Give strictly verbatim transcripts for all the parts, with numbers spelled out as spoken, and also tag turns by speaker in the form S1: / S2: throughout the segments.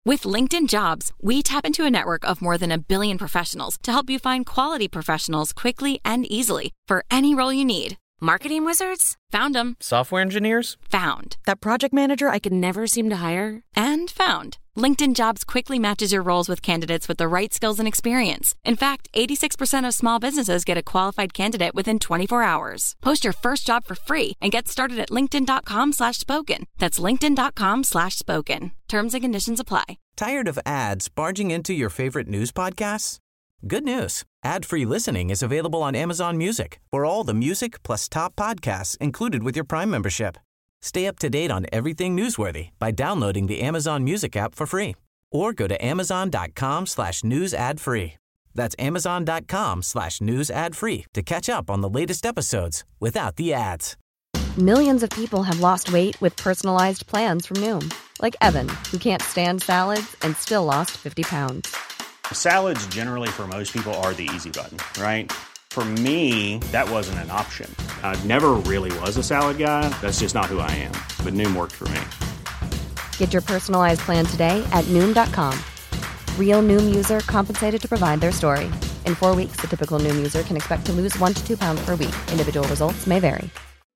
S1: With LinkedIn Jobs, we tap into a network of more than a billion professionals to help you find quality professionals quickly and easily for any role you need. Marketing wizards? Found them.
S2: Software engineers?
S1: Found. That project manager I could never seem to hire? And found. LinkedIn Jobs quickly matches your roles with candidates with the right skills and experience. In fact, eighty-six percent of small businesses get a qualified candidate within twenty-four hours. Post your first job for free and get started at linkedin.com slash spoken. That's linkedin.com slash spoken. Terms and conditions apply.
S3: Tired of ads barging into your favorite news podcasts? Good news. Ad-free listening is available on Amazon Music for all the music plus top podcasts included with your Prime membership. Stay up to date on everything newsworthy by downloading the Amazon Music app for free or go to amazon.com slash news ad free. That's amazon.com slash news ad free to catch up on the latest episodes without the ads.
S4: Millions of people have lost weight with personalized plans from Noom. Like Evan, who can't stand salads and still lost fifty pounds.
S5: Salads generally for most people are the easy button, right? For me, that wasn't an option. I never really was a salad guy. That's just not who I am. But Noom worked for me.
S4: Get your personalized plan today at Noom dot com. Real Noom user compensated to provide their story. In four weeks, the typical Noom user can expect to lose one to two pounds per week. Individual results may vary.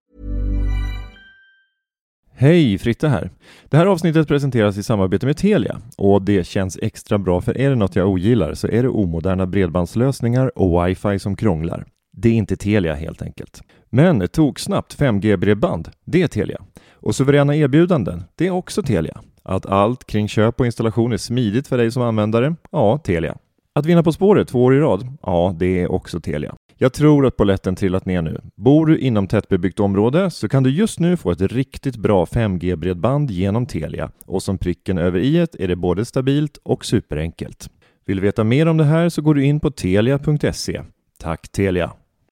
S6: Hej, Fritte här. Det här avsnittet presenteras i samarbete med Telia och det känns extra bra, för är det något jag ogillar så är det omoderna bredbandslösningar och wifi som krånglar. Det är inte Telia helt enkelt. Men tog snabbt fem G-bredband, det är Telia. Och suveräna erbjudanden, det är också Telia. Att allt kring köp och installation är smidigt för dig som användare, ja, Telia. Att vinna På spåret två år i rad, ja, det är också Telia. Jag tror att polletten trillat ner nu. Bor du inom tättbebyggt område så kan du just nu få ett riktigt bra fem G-bredband genom Telia. Och som pricken över i-et är det både stabilt och superenkelt. Vill du veta mer om det här så går du in på telia punkt se. Tack Telia!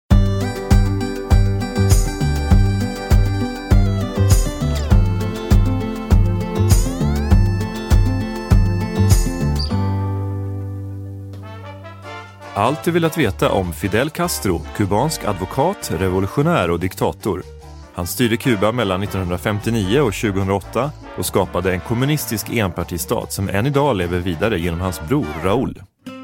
S6: Allt du vill att veta om Fidel Castro, kubansk advokat, revolutionär och diktator. Han styrde Kuba mellan nittonhundrafemtionio och tjugohundraåtta och skapade en kommunistisk enpartistat som än idag lever vidare genom hans bror Raúl.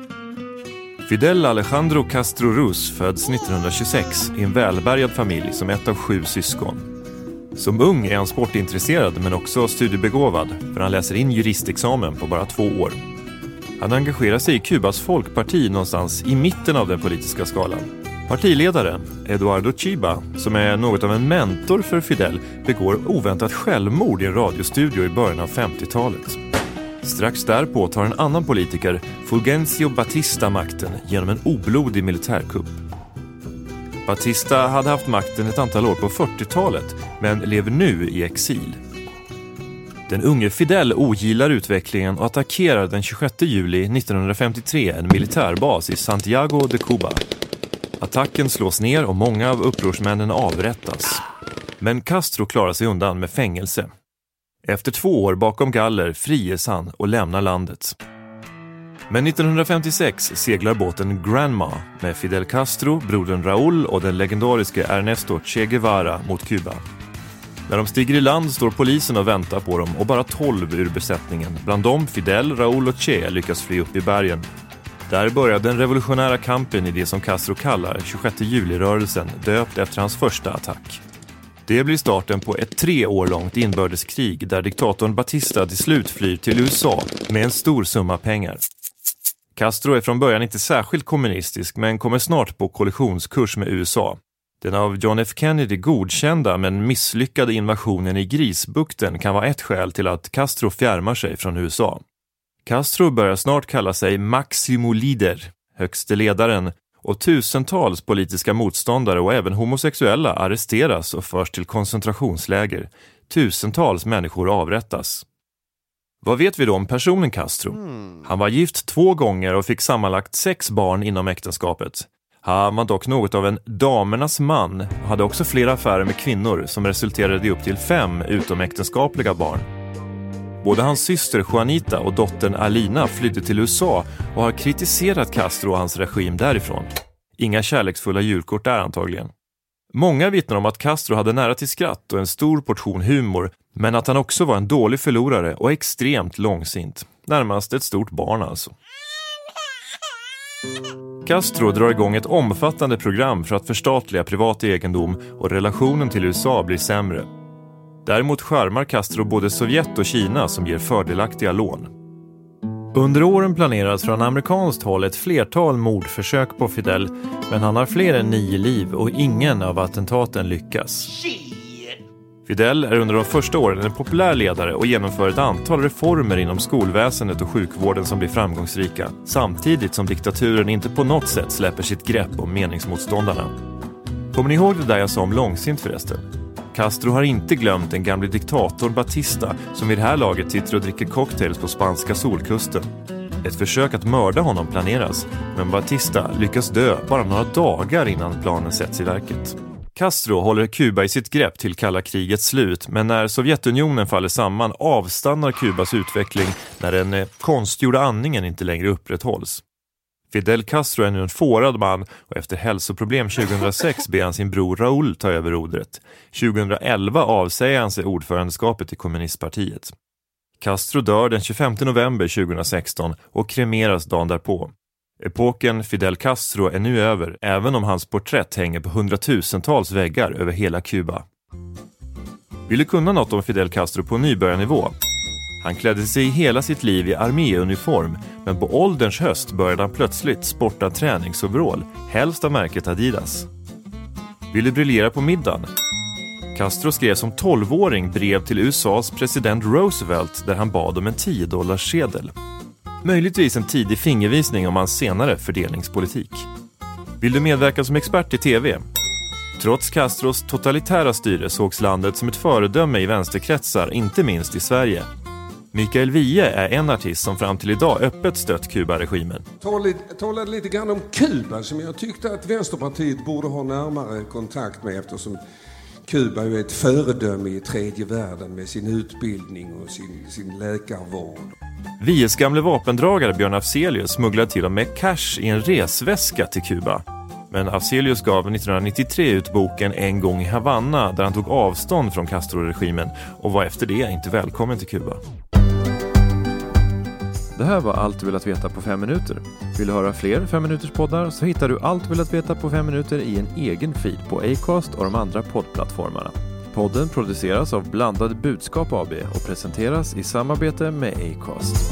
S6: Fidel Alejandro Castro Ruz föds nittonhundratjugosex i en välbärgad familj som ett av sju syskon. Som ung är han sportintresserad men också studiebegåvad, för han läser in juristexamen på bara två år. Han engagerar sig i Kubas folkparti någonstans i mitten av den politiska skalan. Partiledare Eduardo Chiba, som är något av en mentor för Fidel, begår oväntat självmord i en radiostudio i början av femtiotalet. Strax därpå tar en annan politiker, Fulgencio Batista, makten genom en oblodig militärkupp. Batista hade haft makten ett antal år på fyrtiotalet men lever nu i exil. Den unge Fidel ogillar utvecklingen och attackerar den tjugosjätte juli nittonhundrafemtiotre en militärbas i Santiago de Cuba. Attacken slås ner och många av upprorsmännen avrättas. Men Castro klarar sig undan med fängelse. Efter två år bakom galler friges han och lämnar landet. Men nittonhundrafemtiosex seglar båten Granma med Fidel Castro, brodern Raúl och den legendariske Ernesto Che Guevara mot Kuba. När de stiger i land står polisen och väntar på dem och bara tolv ur besättningen. Bland dem Fidel, Raúl och Che lyckas fly upp i bergen. Där börjar den revolutionära kampen i det som Castro kallar tjugosjätte juli-rörelsen, döpt efter hans första attack. Det blir starten på ett tre år långt inbördeskrig där diktatorn Batista till slut flyr till U S A med en stor summa pengar. Castro är från början inte särskilt kommunistisk men kommer snart på kollisionskurs med U S A. Den av John F. Kennedy godkända men misslyckade invasionen i Grisbukten kan vara ett skäl till att Castro fjärmar sig från U S A. Castro börjar snart kalla sig Maximo Líder, högste ledaren, och tusentals politiska motståndare och även homosexuella arresteras och förs till koncentrationsläger. Tusentals människor avrättas. Vad vet vi då om personen Castro? Han var gift två gånger och fick sammanlagt sex barn inom äktenskapet. Han var dock något av en damernas man och hade också flera affärer med kvinnor som resulterade i upp till fem utomäktenskapliga barn. Både hans syster Juanita och dottern Alina flydde till U S A och har kritiserat Castro och hans regim därifrån. Inga kärleksfulla julkort där antagligen. Många vittnar om att Castro hade nära till skratt och en stor portion humor, men att han också var en dålig förlorare och extremt långsint. närmast ett stort barn alltså. Castro drar igång ett omfattande program för att förstatliga privat egendom och relationen till U S A blir sämre. Däremot skärmar Castro både Sovjet och Kina som ger fördelaktiga lån. Under åren planeras från amerikanskt håll ett flertal mordförsök på Fidel, men han har fler än nio liv och ingen av attentaten lyckas. Fidel är under de första åren en populär ledare och genomför ett antal reformer inom skolväsendet och sjukvården som blir framgångsrika, samtidigt som diktaturen inte på något sätt släpper sitt grepp om meningsmotståndarna. Kommer ni ihåg det där jag sa om långsint förresten? Castro har inte glömt den gamla diktatorn Batista som vid det här laget sitter och dricker cocktails på spanska solkusten. Ett försök att mörda honom planeras, men Batista lyckas dö bara några dagar innan planen sätts i verket. Castro håller Kuba i sitt grepp till kalla krigets slut, men när Sovjetunionen faller samman avstannar Kubas utveckling när den konstgjorda andningen inte längre upprätthålls. Fidel Castro är nu en fårad man och efter hälsoproblem tjugohundrasex ber han sin bror Raúl ta över rodret. tjugohundraelva avsäger han sig ordförandeskapet i kommunistpartiet. Castro dör den tjugofemte november tjugohundrasexton och kremeras dagen därpå. Epoken Fidel Castro är nu över, även om hans porträtt hänger på hundratusentals väggar över hela Kuba. Vill du kunna något om Fidel Castro på nybörjarnivå? Han klädde sig i hela sitt liv i arméuniform, men på ålderns höst började han plötsligt sporta träningsoverall, helst av märket Adidas. Vill du briljera på middagen? Castro skrev som tolvåring brev till U S A:s president Roosevelt där han bad om en tio dollars sedel. Möjligtvis en tidig fingervisning om hans senare fördelningspolitik. Vill du medverka som expert i tv? Trots Castros totalitära styre sågs landet som ett föredöme i vänsterkretsar, inte minst i Sverige. Mikael Wiehe är en artist som fram till idag öppet stött Kuba-regimen.
S2: Jag talade lite grann om Kuba som jag tyckte att Vänsterpartiet borde ha närmare kontakt med, eftersom Kuba är ett föredöme i tredje världen med sin utbildning och sin, sin läkarvård.
S6: Wiehes gamle vapendragare Björn Afzelius smugglade till och med cash i en resväska till Kuba. Men Afzelius gav nittonhundranittiotre ut boken En gång i Havanna där han tog avstånd från Castro-regimen och var efter det inte välkommen till Kuba. Det här var allt du vill att veta på fem minuter. Vill du höra fler fem minuters poddar så hittar du allt du vill att veta på fem minuter i en egen feed på Acast och de andra poddplattformarna. Podden produceras av Blandade Budskap A B och presenteras i samarbete med Acast.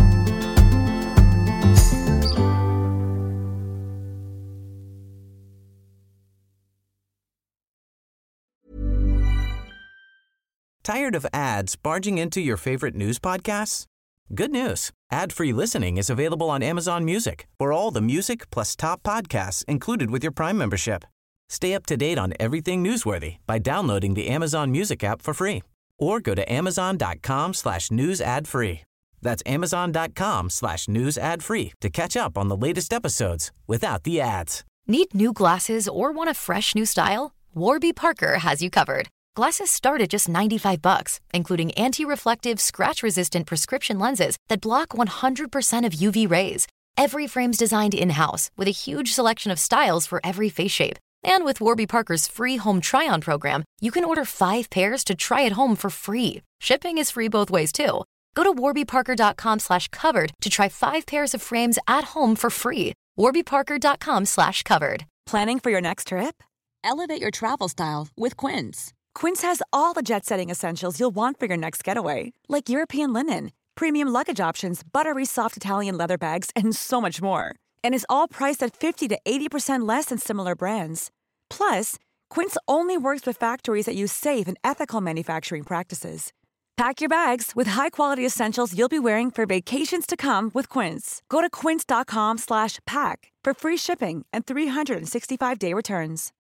S3: Tired of ads barging into your favorite news podcasts? Good news. Ad-free listening is available on Amazon Music for all the music plus top podcasts included with your Prime membership. Stay up to date on everything newsworthy by downloading the Amazon Music app for free or go to amazon.com slash news ad free. That's amazon.com slash news ad free to catch up on the latest episodes without the ads.
S7: Need new glasses or want a fresh new style? Warby Parker has you covered. Glasses start at just ninety-five bucks, including anti-reflective, scratch-resistant prescription lenses that block one hundred percent of U V rays. Every frame's designed in-house with a huge selection of styles for every face shape. And with Warby Parker's free home try-on program, you can order five pairs to try at home for free. Shipping is free both ways, too. Go to warbyparker.com slash covered to try five pairs of frames at home for free. warbyparker.com slash covered.
S8: Planning for your next trip?
S9: Elevate your travel style with Quince.
S8: Quince has all the jet-setting essentials you'll want for your next getaway, like European linen, premium luggage options, buttery soft Italian leather bags, and so much more. And is all priced at fifty to eighty percent less than similar brands. Plus, Quince only works with factories that use safe and ethical manufacturing practices. Pack your bags with high-quality essentials you'll be wearing for vacations to come with Quince. Go to quince.com slash pack for free shipping and three sixty-five day returns.